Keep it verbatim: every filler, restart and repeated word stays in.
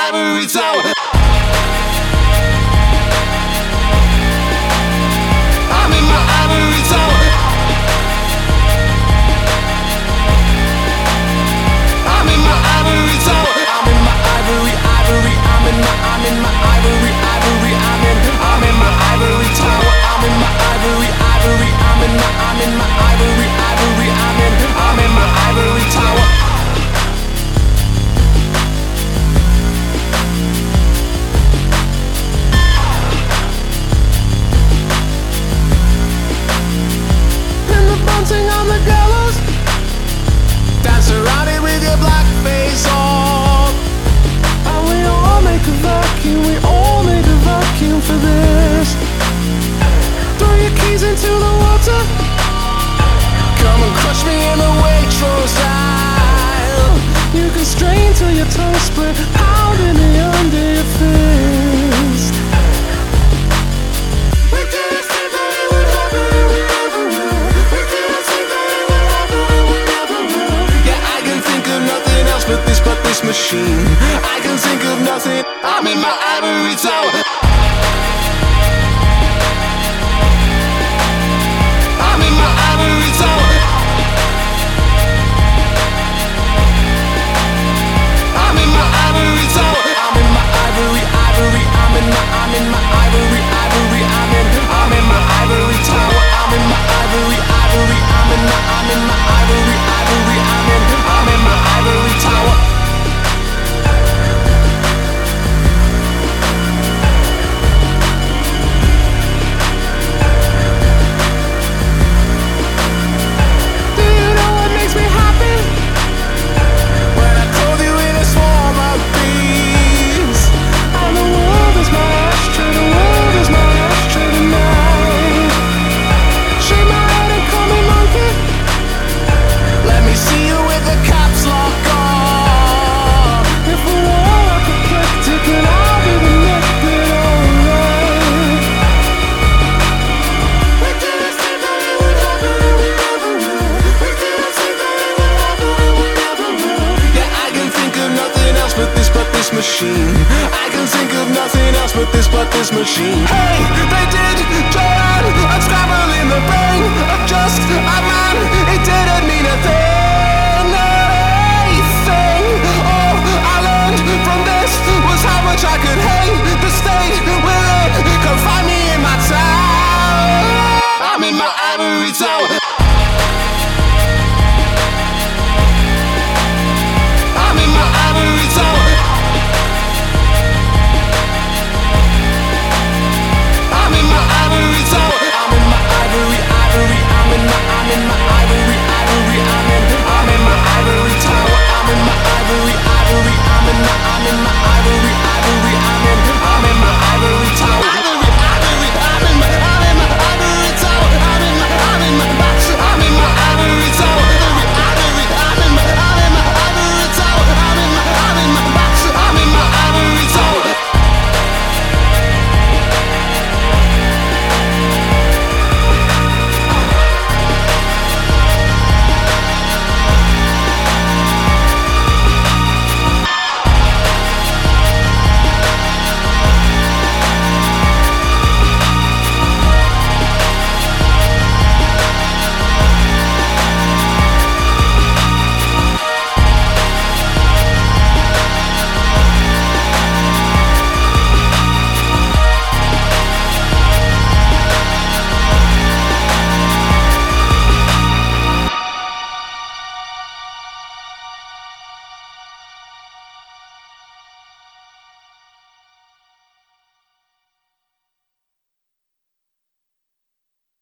ivory tower. I'm in my ivory tower. I'm in my ivory tower. I'm in my ivory, ivory. I'm in my, I'm in my ivory, ivory. I'm in, I'm in my ivory tower. I'm in my ivory, ivory. I'm in my, I'm in my ivory, ivory. I'm in, I'm in my ivory tower. In the bouncing on the gallows, dance around it with your black face on. And we all make a vacuum, we all make a vacuum for this. Throw your keys into the water, come and crush me in the Waitrose aisle. You can strain till your tongue split, pounding me under your fist. We didn't think that it would happen, we never will. We didn't think that it would happen, we never will. Yeah, I can think of nothing else but this, but this machine. I can think of nothing. I'm in my ivory tower. I'm in my ivory tower. I'm in my ivory tower. I'm in my ivory, ivory. I'm in my, I'm in my ivory, ivory. I'm in, I'm in my ivory tower. I'm in my ivory, ivory. I'm in my, I'm in my ivory, ivory. I'm in, I'm in my ivory tower. Machine. I can think of nothing else but this, but this machine. Hey!